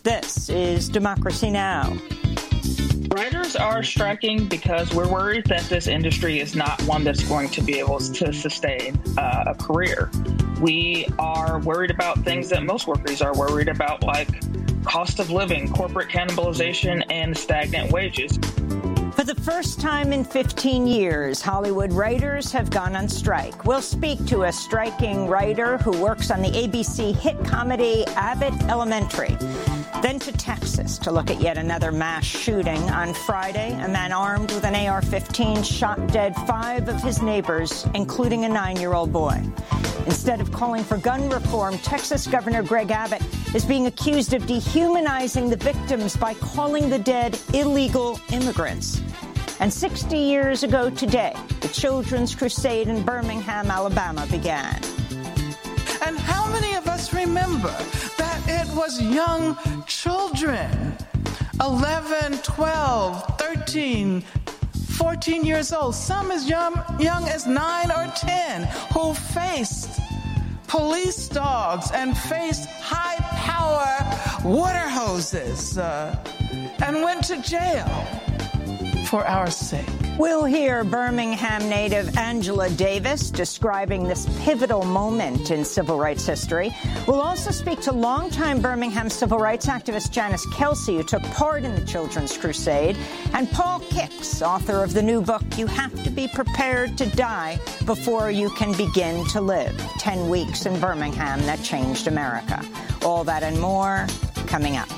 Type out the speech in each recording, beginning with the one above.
This is Democracy Now! Writers are striking because we're worried that this industry is not one that's going to be able to sustain a career. We are worried about things that most workers are worried about, like cost of living, corporate cannibalization, and stagnant wages. For the first time in 15 years, Hollywood writers have gone on strike. We'll speak to a striking writer who works on the ABC hit comedy Abbott Elementary. Then to Texas to look at yet another mass shooting. On Friday, a man armed with an AR-15 shot dead 5 of his neighbors, including a 9-year-old boy. Instead of calling for gun reform, Texas Governor Greg Abbott is being accused of dehumanizing the victims by calling the dead illegal immigrants. And 60 years ago today, the Children's Crusade in Birmingham, Alabama began. And how many of us remember that it was young children, 11, 12, 13, 14 years old, some as young as 9 or 10, who faced police dogs and faced high-power water hoses and went to jail for our sake. We'll hear Birmingham native Angela Davis describing this pivotal moment in civil rights history. We'll also speak to longtime Birmingham civil rights activist Janice Kelsey, who took part in the Children's Crusade, and Paul Kix, author of the new book, You Have to Be Prepared to Die Before You Can Begin to Live, 10 Weeks in Birmingham That Changed America. All that and more coming up.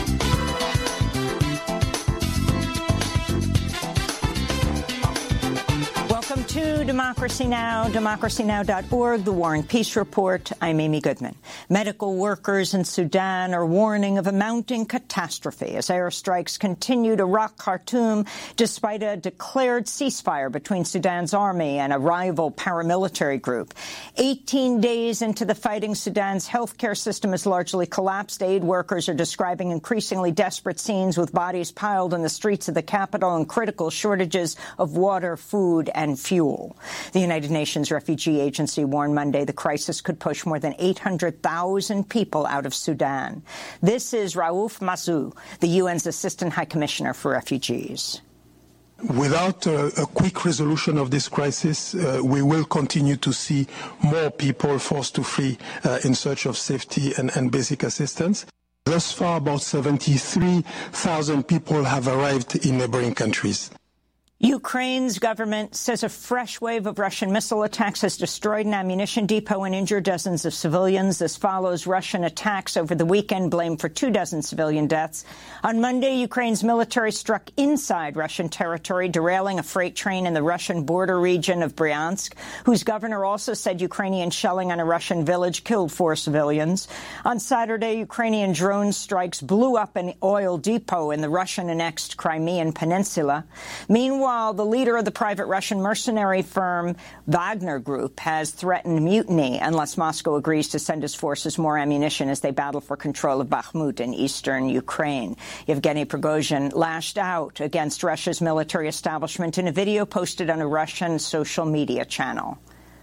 Welcome to Democracy Now!, democracynow.org, The War and Peace Report. I'm Amy Goodman. Medical workers in Sudan are warning of a mounting catastrophe as airstrikes continue to rock Khartoum despite a declared ceasefire between Sudan's army and a rival paramilitary group. 18 days into the fighting, Sudan's healthcare system has largely collapsed. Aid workers are describing increasingly desperate scenes with bodies piled in the streets of the capital and critical shortages of water, food, and fuel. The United Nations Refugee Agency warned Monday the crisis could push more than 800,000 people out of Sudan. This is Raouf Mazou, the UN's Assistant High Commissioner for Refugees. Without a quick resolution of this crisis, we will continue to see more people forced to flee in search of safety and basic assistance. Thus far, about 73,000 people have arrived in neighboring countries. Ukraine's government says a fresh wave of Russian missile attacks has destroyed an ammunition depot and injured dozens of civilians. This follows Russian attacks over the weekend blamed for 24 civilian deaths. On Monday, Ukraine's military struck inside Russian territory, derailing a freight train in the Russian border region of Bryansk, whose governor also said Ukrainian shelling on a Russian village killed 4 civilians. On Saturday, Ukrainian drone strikes blew up an oil depot in the Russian-annexed Crimean Peninsula. Meanwhile, the leader of the private Russian mercenary firm Wagner Group has threatened mutiny unless Moscow agrees to send his forces more ammunition as they battle for control of Bakhmut in eastern Ukraine. Yevgeny Prigozhin lashed out against Russia's military establishment in a video posted on a Russian social media channel.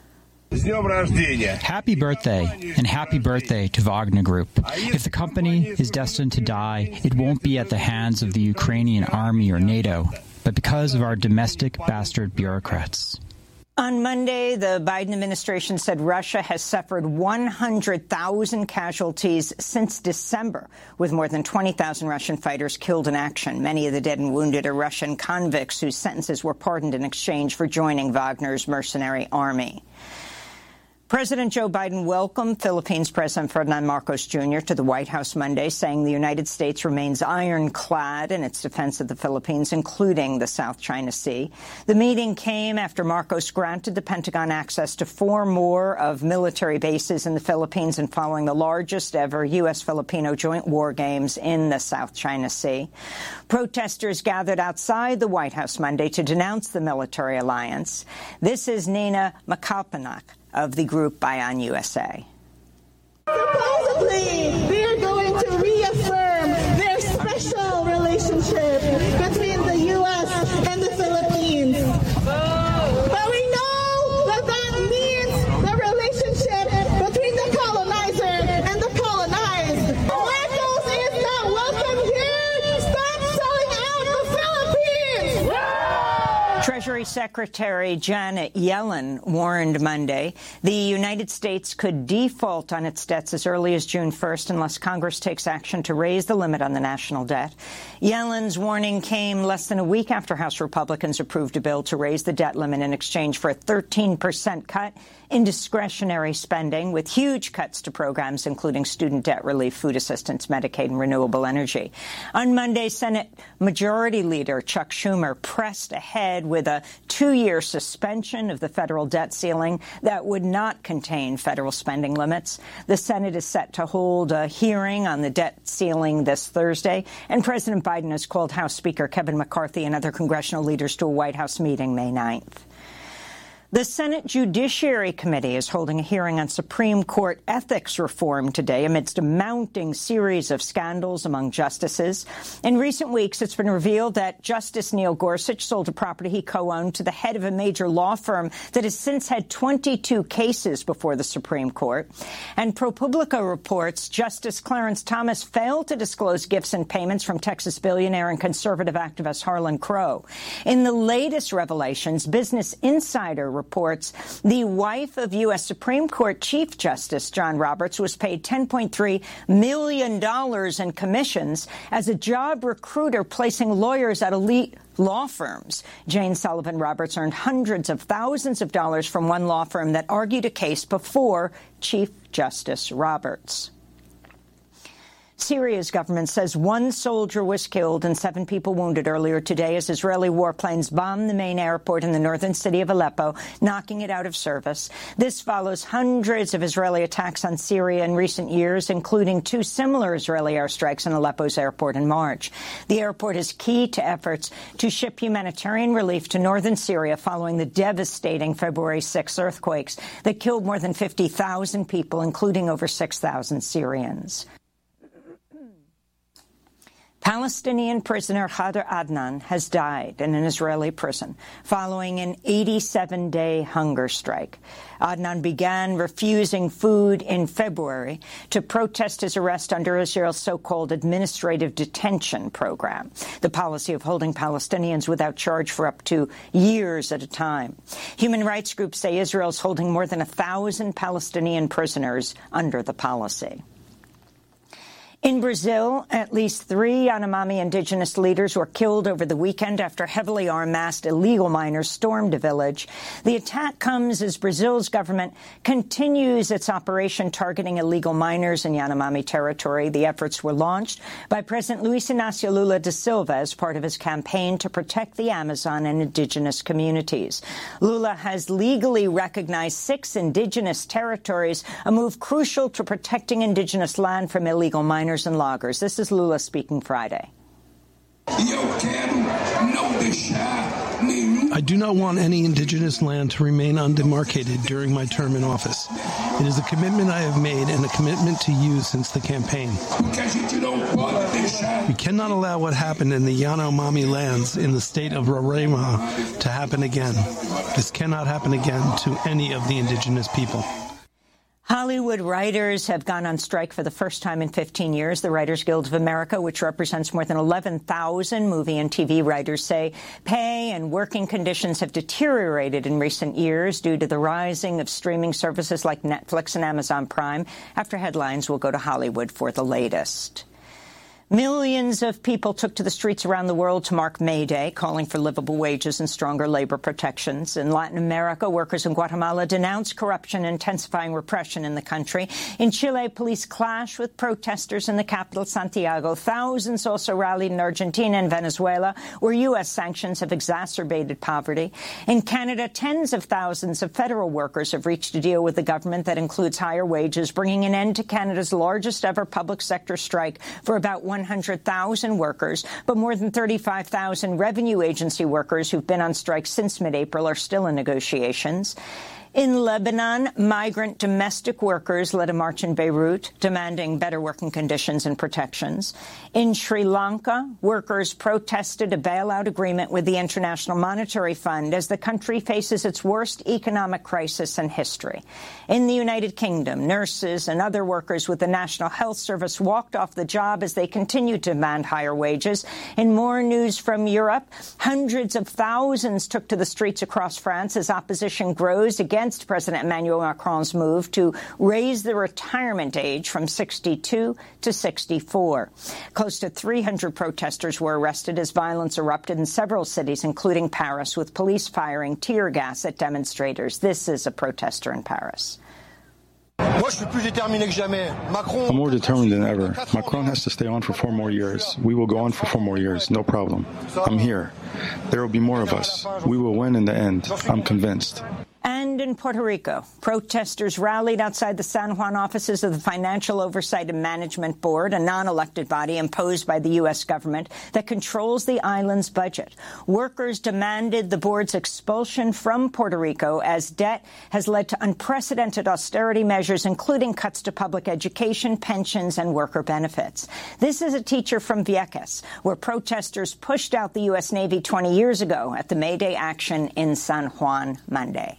Happy birthday, and happy birthday to Wagner Group. If the company is destined to die, it won't be at the hands of the Ukrainian army or NATO, but because of our domestic bastard bureaucrats. On Monday, the Biden administration said Russia has suffered 100,000 casualties since December, with more than 20,000 Russian fighters killed in action. Many of the dead and wounded are Russian convicts whose sentences were pardoned in exchange for joining Wagner's mercenary army. President Joe Biden welcomed Philippines President Ferdinand Marcos Jr. to the White House Monday, saying the United States remains ironclad in its defense of the Philippines, including the South China Sea. The meeting came after Marcos granted the Pentagon access to 4 more of military bases in the Philippines and following the largest ever U.S.-Filipino joint war games in the South China Sea. Protesters gathered outside the White House Monday to denounce the military alliance. This is Nina Makalpanak of the group Bayan USA. Supposedly, they are going to reaffirm their special relationship between the U.S. and the Philippines. But we know that that means the relationship between the colonizer and the colonized. Marcos is not Treasury Secretary Janet Yellen warned Monday the United States could default on its debts as early as June 1st unless Congress takes action to raise the limit on the national debt. Yellen's warning came less than a week after House Republicans approved a bill to raise the debt limit in exchange for a 13% cut in discretionary spending, with huge cuts to programs including student debt relief, food assistance, Medicaid, and renewable energy. On Monday, Senate Majority Leader Chuck Schumer pressed ahead with a 2-year suspension of the federal debt ceiling that would not contain federal spending limits. The Senate is set to hold a hearing on the debt ceiling this Thursday, and President Biden has called House Speaker Kevin McCarthy and other congressional leaders to a White House meeting May 9th. The Senate Judiciary Committee is holding a hearing on Supreme Court ethics reform today amidst a mounting series of scandals among justices. In recent weeks, it's been revealed that Justice Neil Gorsuch sold a property he co-owned to the head of a major law firm that has since had 22 cases before the Supreme Court. And ProPublica reports Justice Clarence Thomas failed to disclose gifts and payments from Texas billionaire and conservative activist Harlan Crow. In the latest revelations, Business Insider reports the wife of U.S. Supreme Court Chief Justice John Roberts was paid $10.3 million in commissions as a job recruiter placing lawyers at elite law firms. Jane Sullivan Roberts earned hundreds of thousands of dollars from one law firm that argued a case before Chief Justice Roberts. Syria's government says 1 soldier was killed and 7 people wounded earlier today as Israeli warplanes bombed the main airport in the northern city of Aleppo, knocking it out of service. This follows hundreds of Israeli attacks on Syria in recent years, including 2 similar Israeli airstrikes on Aleppo's airport in March. The airport is key to efforts to ship humanitarian relief to northern Syria following the devastating February 6 earthquakes that killed more than 50,000 people, including over 6,000 Syrians. Palestinian prisoner Khader Adnan has died in an Israeli prison following an 87-day hunger strike. Adnan began refusing food in February to protest his arrest under Israel's so-called administrative detention program, the policy of holding Palestinians without charge for up to years at a time. Human rights groups say Israel is holding more than 1,000 Palestinian prisoners under the policy. In Brazil, at least 3 Yanomami indigenous leaders were killed over the weekend after heavily armed illegal miners stormed a village. The attack comes as Brazil's government continues its operation targeting illegal miners in Yanomami territory. The efforts were launched by President Luiz Inácio Lula da Silva as part of his campaign to protect the Amazon and indigenous communities. Lula has legally recognized 6 indigenous territories, a move crucial to protecting indigenous land from illegal miners and loggers. This is Lula speaking Friday. I do not want any indigenous land to remain undemarcated during my term in office. It is a commitment I have made and a commitment to you since the campaign. We cannot allow what happened in the Yanomami lands in the state of Roraima to happen again. This cannot happen again to any of the indigenous people. Hollywood writers have gone on strike for the first time in 15 years. The Writers Guild of America, which represents more than 11,000 movie and TV writers, say pay and working conditions have deteriorated in recent years due to the rising of streaming services like Netflix and Amazon Prime. After headlines, we'll go to Hollywood for the latest. Millions of people took to the streets around the world to mark May Day, calling for livable wages and stronger labor protections. In Latin America, workers in Guatemala denounced corruption and intensifying repression in the country. In Chile, police clashed with protesters in the capital, Santiago. Thousands also rallied in Argentina and Venezuela, where U.S. sanctions have exacerbated poverty. In Canada, tens of thousands of federal workers have reached a deal with the government that includes higher wages, bringing an end to Canada's largest ever public sector strike for about 100,000 workers, but more than 35,000 revenue agency workers who've been on strike since mid-April are still in negotiations. In Lebanon, migrant domestic workers led a march in Beirut demanding better working conditions and protections. In Sri Lanka, workers protested a bailout agreement with the International Monetary Fund as the country faces its worst economic crisis in history. In the United Kingdom, nurses and other workers with the National Health Service walked off the job as they continued to demand higher wages. In more news from Europe, hundreds of thousands took to the streets across France as opposition grows against President Emmanuel Macron's move to raise the retirement age from 62 to 64. Close to 300 protesters were arrested as violence erupted in several cities, including Paris, with police firing tear gas at demonstrators. This is a protester in Paris. I'm more determined than ever. Macron has to stay on for 4 more years. We will go on for 4 more years, no problem. I'm here. There will be more of us. We will win in the end. I'm convinced. And in Puerto Rico, protesters rallied outside the San Juan offices of the Financial Oversight and Management Board, a non-elected body imposed by the U.S. government that controls the island's budget. Workers demanded the board's expulsion from Puerto Rico as debt has led to unprecedented austerity measures, including cuts to public education, pensions, and worker benefits. This is a teacher from Vieques, where protesters pushed out the U.S. Navy 20 years ago at the May Day action in San Juan Monday.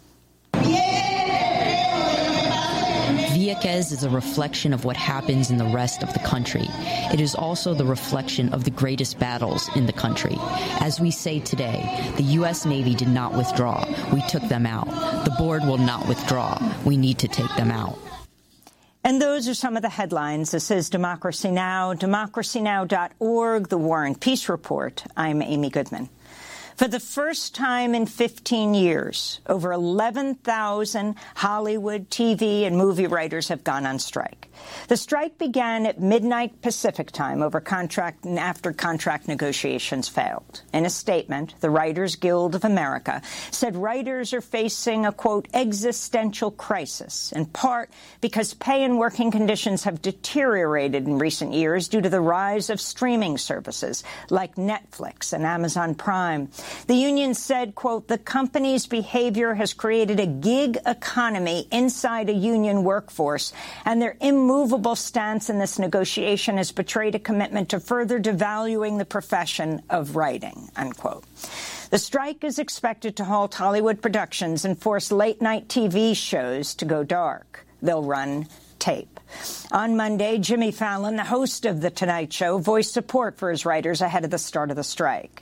Vieques is a reflection of what happens in the rest of the country. It is also the reflection of the greatest battles in the country. As we say today, the U.S. Navy did not withdraw. We took them out. The board will not withdraw. We need to take them out. And those are some of the headlines. This is Democracy Now!, democracynow.org, The War and Peace Report. I'm Amy Goodman. For the first time in 15 years, over 11,000 Hollywood, TV, and movie writers have gone on strike. The strike began at midnight Pacific time over contract and after contract negotiations failed. In a statement, the Writers Guild of America said writers are facing a, quote, existential crisis, in part because pay and working conditions have deteriorated in recent years due to the rise of streaming services like Netflix and Amazon Prime. The union said, quote, the company's behavior has created a gig economy inside a union workforce, and their immovable stance in this negotiation has betrayed a commitment to further devaluing the profession of writing, unquote. The strike is expected to halt Hollywood productions and force late-night TV shows to go dark. They'll run tape. On Monday, Jimmy Fallon, the host of The Tonight Show, voiced support for his writers ahead of the start of the strike.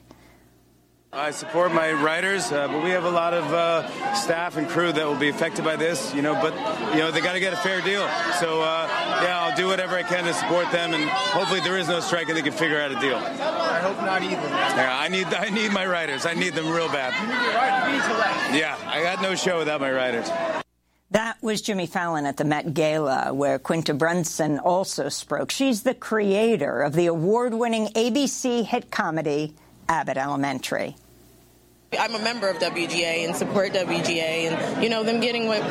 I support my writers, but we have a lot of staff and crew that will be affected by this, but they got to get a fair deal. So, I'll do whatever I can to support them, and hopefully there is no strike and they can figure out a deal. I hope not either. Yeah, I need my writers. I need them real bad. You need your writers. You need to laugh. Yeah, I got no show without my writers. That was Jimmy Fallon at the Met Gala, where Quinta Brunson also spoke. She's the creator of the award-winning ABC hit comedy Abbott Elementary. I'm a member of WGA and support WGA and, them getting what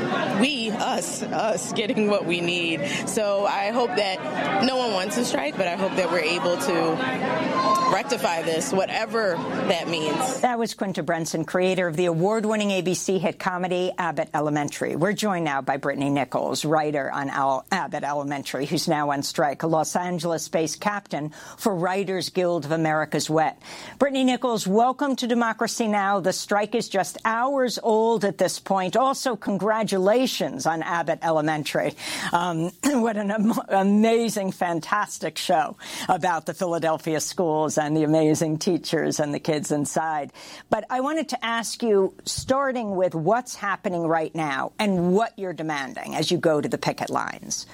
us getting what we need. So I hope that no one wants to strike, but I hope that we're able to rectify this, whatever that means. That was Quinta Brunson, creator of the award-winning ABC hit comedy Abbott Elementary. We're joined now by Brittany Nichols, writer on Abbott Elementary, who's now on strike, a Los Angeles-based captain for Writers Guild of America's WET. Brittany Nichols, welcome to Democracy Now! The strike is just hours old at this point. Also, congratulations on Abbott Elementary. What an amazing, fantastic show about the Philadelphia schools and the amazing teachers and the kids inside. But I wanted to ask you, starting with what's happening right now and what you're demanding as you go to the picket lines.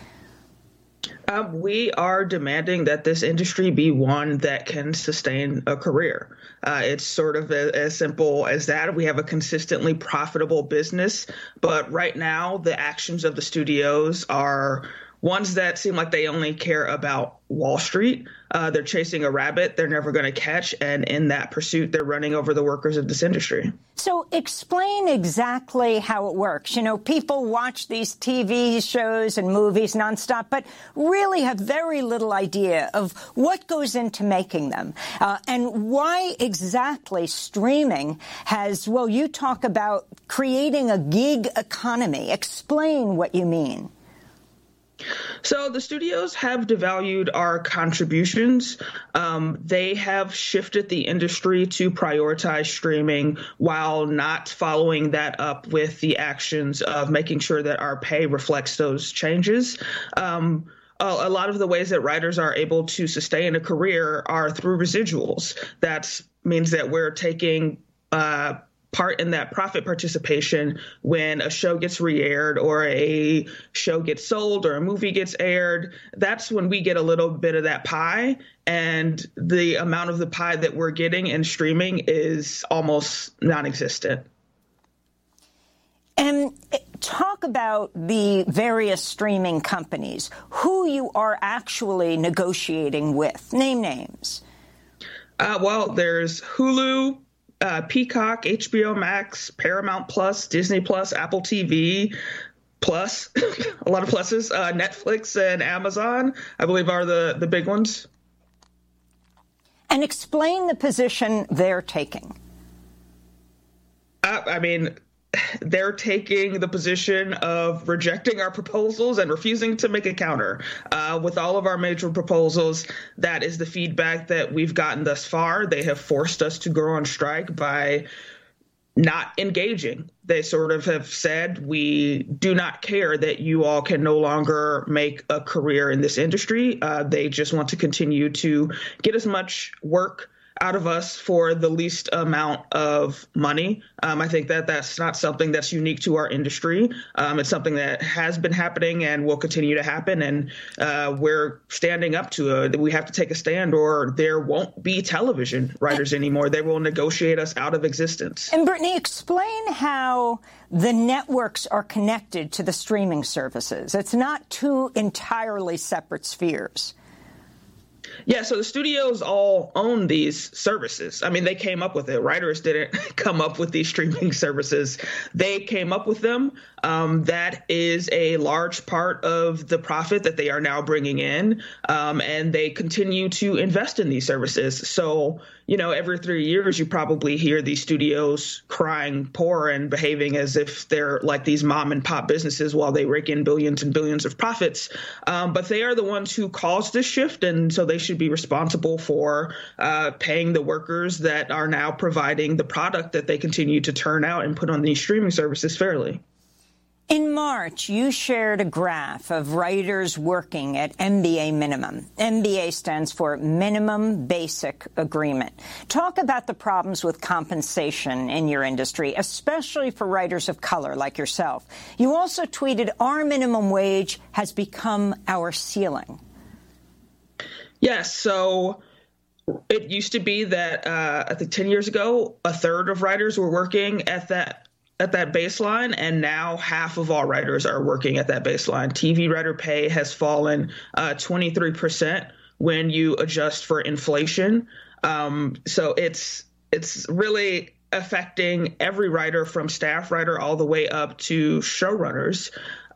We are demanding that this industry be one that can sustain a career. It's sort of as simple as that. We have a consistently profitable business, but right now the actions of the studios are ones that seem like they only care about Wall Street. They're chasing a rabbit they're never going to catch. And in that pursuit, they're running over the workers of this industry. So explain exactly how it works. You know, people watch these TV shows and movies nonstop, but really have very little idea of what goes into making them and why exactly streaming has, well, you talk about creating a gig economy. Explain what you mean. So the studios have devalued our contributions. They have shifted the industry to prioritize streaming while not following that up with the actions of making sure that our pay reflects those changes. A lot of the ways that writers are able to sustain a career are through residuals. That means that we're taking part in that profit participation when a show gets re-aired or a show gets sold or a movie gets aired. That's when we get a little bit of that pie, and the amount of the pie that we're getting in streaming is almost non-existent. And talk about the various streaming companies, who you are actually negotiating with. Name names. Well, there's Hulu, Peacock, HBO Max, Paramount Plus, Disney Plus, Apple TV Plus, a lot of pluses, Netflix and Amazon, I believe, are the big ones. And explain the position they're taking. I mean, they're taking the position of rejecting our proposals and refusing to make a counter. With all of our major proposals, that is the feedback that we've gotten thus far. They have forced us to go on strike by not engaging. They sort of have said, we do not care that you all can no longer make a career in this industry. They just want to continue to get as much work out of us for the least amount of money. I think that that's not something that's unique to our industry. It's something that has been happening and will continue to happen. And we're standing up to it. We have to take a stand or there won't be television writers anymore. They will negotiate us out of existence. And Brittany, explain how the networks are connected to the streaming services. It's not two entirely separate spheres. Yeah, so the studios all own these services. I mean, they came up with it. Writers didn't come up with these streaming services. They came up with them. That is a large part of the profit that they are now bringing in, and they continue to invest in these services. So, you know, every 3 years, you probably hear these studios crying poor and behaving as if they're like these mom and pop businesses while they rake in billions and billions of profits. But they are the ones who caused this shift, and so they should be responsible for paying the workers that are now providing the product that they continue to turn out and put on these streaming services fairly. In March, you shared a graph of writers working at MBA minimum. MBA stands for Minimum Basic Agreement. Talk about the problems with compensation in your industry, especially for writers of color like yourself. You also tweeted, our minimum wage has become our ceiling. Yes, so it used to be that I think 10 years ago, a third of writers were working at that baseline, and now half of all writers are working at that baseline. TV writer pay has fallen 23% when you adjust for inflation. So it's really affecting every writer from staff writer all the way up to showrunners.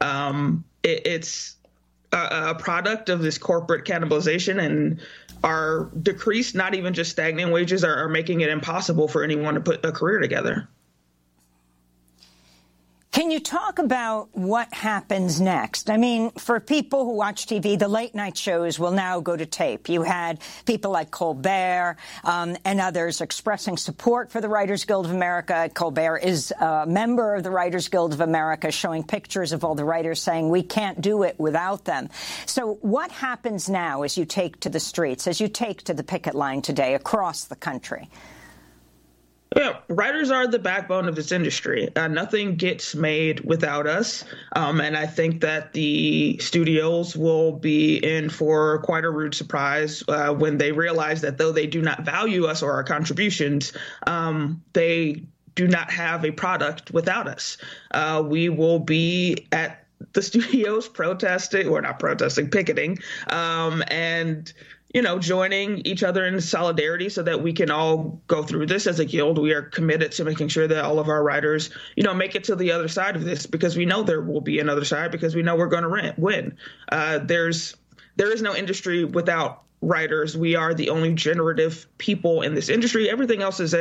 It's a product of this corporate cannibalization, and our decreased, not even just stagnant wages, are making it impossible for anyone to put a career together. Can you talk about what happens next? I mean, for people who watch TV, the late night shows will now go to tape. You had people like Colbert and others expressing support for the Writers Guild of America. Colbert is a member of the Writers Guild of America, showing pictures of all the writers saying we can't do it without them. So what happens now as you take to the streets, as you take to the picket line today across the country? Yeah, writers are the backbone of this industry. Nothing gets made without us. And I think that the studios will be in for quite a rude surprise when they realize that though they do not value us or our contributions, they do not have a product without us. We will be at the studios protesting, or not protesting, picketing, and joining each other in solidarity so that we can all go through this as a guild. We are committed to making sure that all of our writers, make it to the other side of this, because we know there will be another side, because we know we're going to win. There is no industry without writers. We are the only generative people in this industry. Everything else is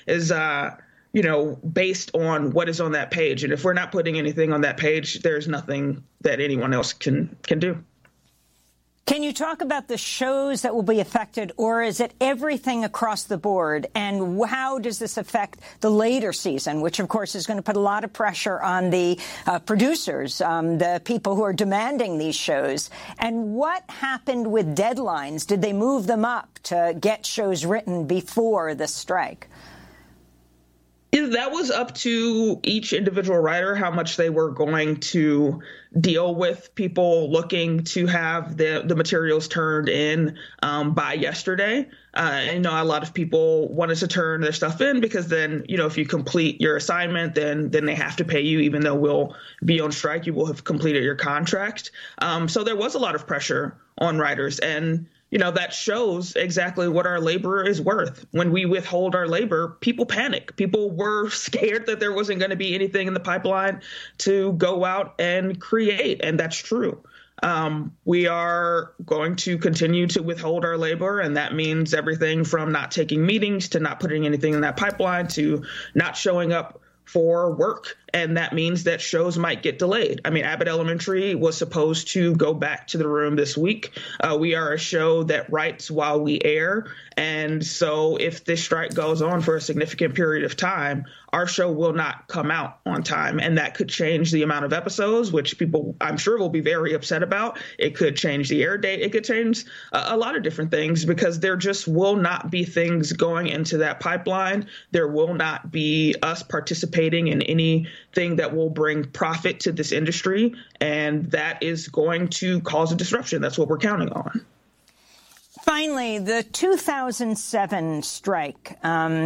based on what is on that page. And if we're not putting anything on that page, there's nothing that anyone else can do. Can you talk about the shows that will be affected, or is it everything across the board? And how does this affect the later season, which, of course, is going to put a lot of pressure on the producers, the people who are demanding these shows? And what happened with deadlines? Did they move them up to get shows written before the strike? That was up to each individual writer, how much they were going to deal with people looking to have the materials turned in by yesterday. A lot of people wanted to turn their stuff in because then, if you complete your assignment, then they have to pay you, even though we'll be on strike. You will have completed your contract. So there was a lot of pressure on writers, and that shows exactly what our labor is worth. When we withhold our labor, people panic. People were scared that there wasn't going to be anything in the pipeline to go out and create, and that's true. We are going to continue to withhold our labor, and that means everything from not taking meetings to not putting anything in that pipeline to not showing up for work. And that means that shows might get delayed. Abbott Elementary was supposed to go back to the room this week. We are a show that writes while we air. And so if this strike goes on for a significant period of time, our show will not come out on time. And that could change the amount of episodes, which people, I'm sure, will be very upset about. It could change the air date. It could change a lot of different things, because there just will not be things going into that pipeline. There will not be us participating in anything that will bring profit to this industry. And that is going to cause a disruption. That's what we're counting on. Finally, the 2007 strike,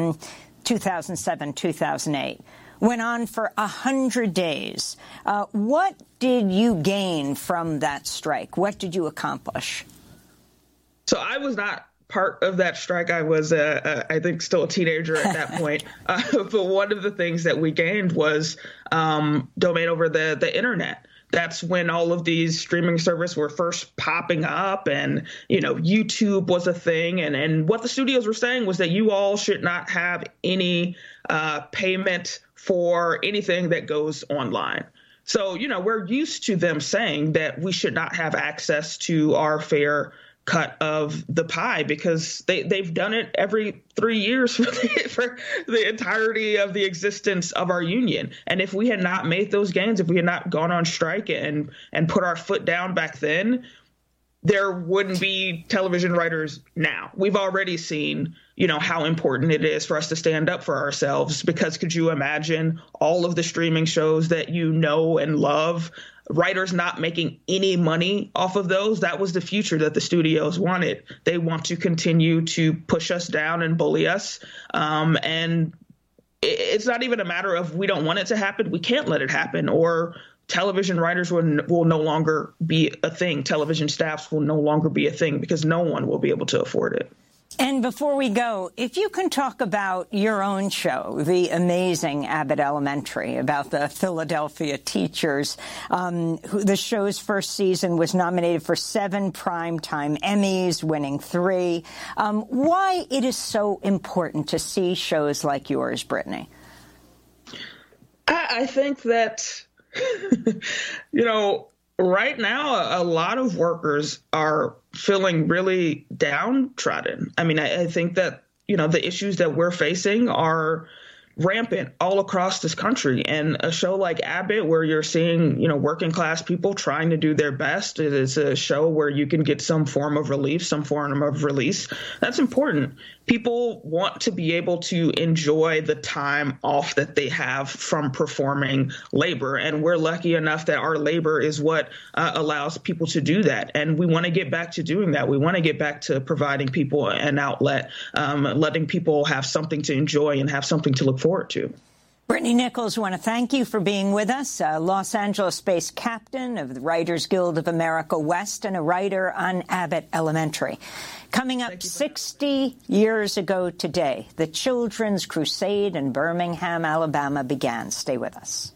2007-2008, went on for 100 days. What did you gain from that strike? What did you accomplish? So I was not part of that strike. I was, I think, still a teenager at that point. But one of the things that we gained was domain over the internet. That's when all of these streaming services were first popping up, and, YouTube was a thing. And what the studios were saying was that you all should not have any payment for anything that goes online. So, we're used to them saying that we should not have access to our fair cut of the pie, because they've done it every 3 years for the entirety of the existence of our union. And if we had not made those gains, if we had not gone on strike and put our foot down back then, there wouldn't be television writers now. We've already seen, how important it is for us to stand up for ourselves, because could you imagine all of the streaming shows that you know and love, writers not making any money off of those? That was the future that the studios wanted. They want to continue to push us down and bully us. And it's not even a matter of we don't want it to happen. We can't let it happen, or television writers will no longer be a thing. Television staffs will no longer be a thing, because no one will be able to afford it. And before we go, if you can talk about your own show, The Amazing Abbott Elementary, about the Philadelphia teachers, the show's first season was nominated for 7 Primetime Emmys, winning 3. Why it is so important to see shows like yours, Brittany? I think that, right now, a lot of workers are feeling really downtrodden. I think that, the issues that we're facing are rampant all across this country. And a show like Abbott, where you're seeing, working class people trying to do their best, it is a show where you can get some form of relief, some form of release. That's important. People want to be able to enjoy the time off that they have from performing labor. And we're lucky enough that our labor is what allows people to do that. And we want to get back to doing that. We want to get back to providing people an outlet, letting people have something to enjoy and have something to look forward to. Brittany Nichols, I want to thank you for being with us, a Los Angeles-based captain of the Writers Guild of America West and a writer on Abbott Elementary. Coming up 60 years ago today, the Children's Crusade in Birmingham, Alabama began. Stay with us.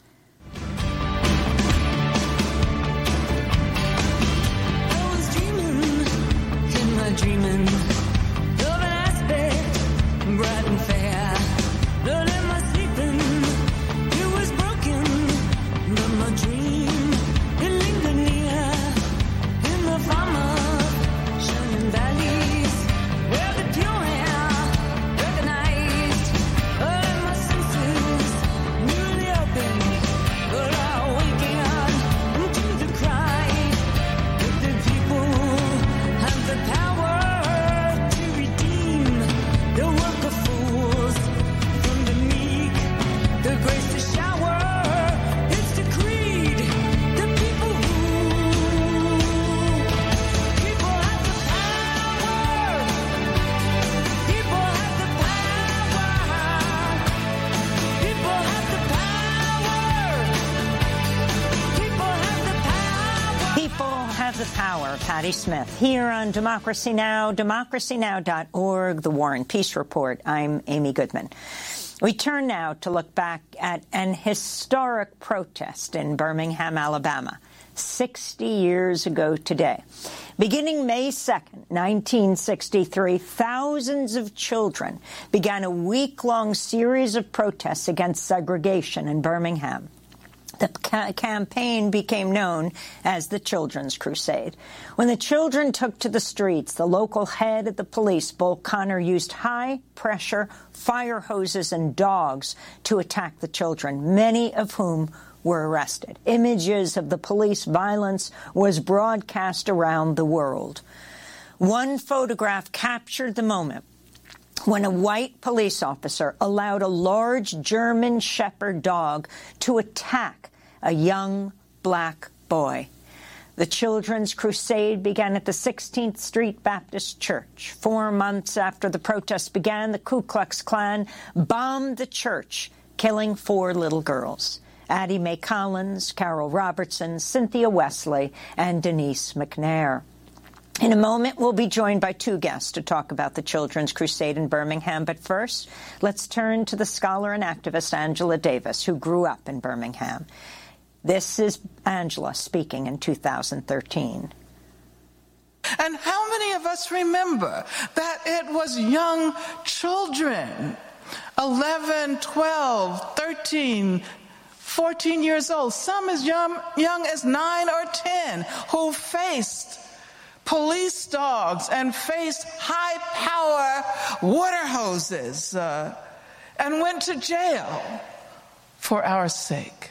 I was dreaming in my dreaming of an aspect bright and fair. But in my sleeping, it was broken. But my dream, it lingered near in the farmer shining valleys where the pure air recognized all of my senses newly open. But I awakened to the cry that the people have the power to redeem the work of fools. From the meek, the grace to shower, it's decreed. The people rule. People have the power. People have the power. People have the power. People have the power. People have the power. Patti Smith here on Democracy Now!, democracynow.org, The War and Peace Report. I'm Amy Goodman. We turn now to look back at an historic protest in Birmingham, Alabama, 60 years ago today. Beginning May 2nd, 1963, thousands of children began a week-long series of protests against segregation in Birmingham. The campaign became known as the Children's Crusade. When the children took to the streets, the local head of the police, Bull Connor, used high-pressure fire hoses and dogs to attack the children, many of whom were arrested. Images of the police violence was broadcast around the world. One photograph captured the moment when a white police officer allowed a large German Shepherd dog to attack a young black boy. The Children's Crusade began at the 16th Street Baptist Church. 4 months after the protests began, the Ku Klux Klan bombed the church, killing 4 little girls: Addie Mae Collins, Carol Robertson, Cynthia Wesley, and Denise McNair. In a moment, we'll be joined by 2 guests to talk about the Children's Crusade in Birmingham. But first, let's turn to the scholar and activist Angela Davis, who grew up in Birmingham. This is Angela speaking in 2013. And how many of us remember that it was young children, 11, 12, 13, 14 years old, some as young as 9 or 10, who faced police dogs and faced high-power water hoses and went to jail for our sake.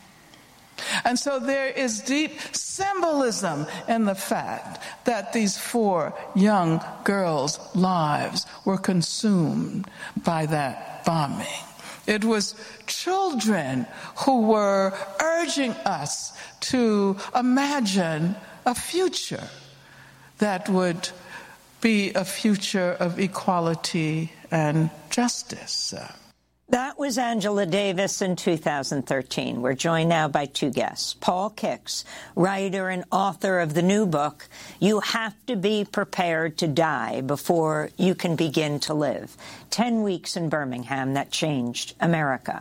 And so there is deep symbolism in the fact that these 4 young girls' lives were consumed by that bombing. It was children who were urging us to imagine a future that would be a future of equality and justice. That was Angela Davis in 2013. We're joined now by 2 guests. Paul Kix, writer and author of the new book, You Have to Be Prepared to Die Before You Can Begin to Live. 10 weeks in Birmingham that changed America.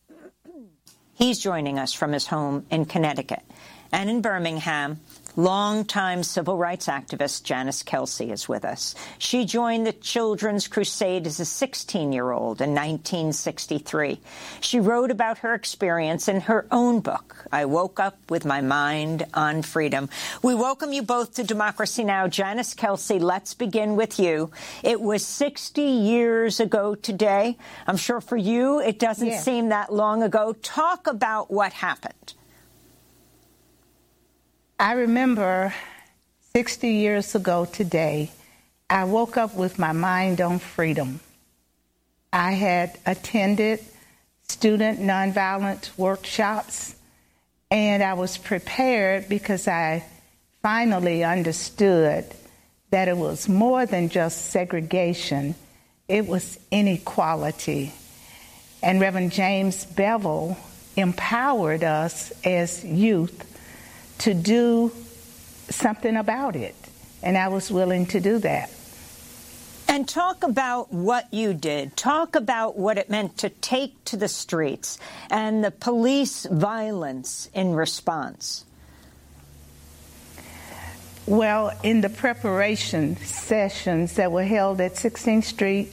He's joining us from his home in Connecticut. And in Birmingham, longtime civil rights activist Janice Kelsey is with us. She joined the Children's Crusade as a 16-year-old in 1963. She wrote about her experience in her own book, I Woke Up With My Mind on Freedom. We welcome you both to Democracy Now! Janice Kelsey, let's begin with you. It was 60 years ago today. I'm sure for you it doesn't seem that long ago. Talk about what happened. I remember 60 years ago today, I woke up with my mind on freedom. I had attended student nonviolent workshops, and I was prepared because I finally understood that it was more than just segregation, it was inequality. And Reverend James Bevel empowered us as youth to do something about it. And I was willing to do that. And talk about what you did. Talk about what it meant to take to the streets and the police violence in response. Well, in the preparation sessions that were held at 16th Street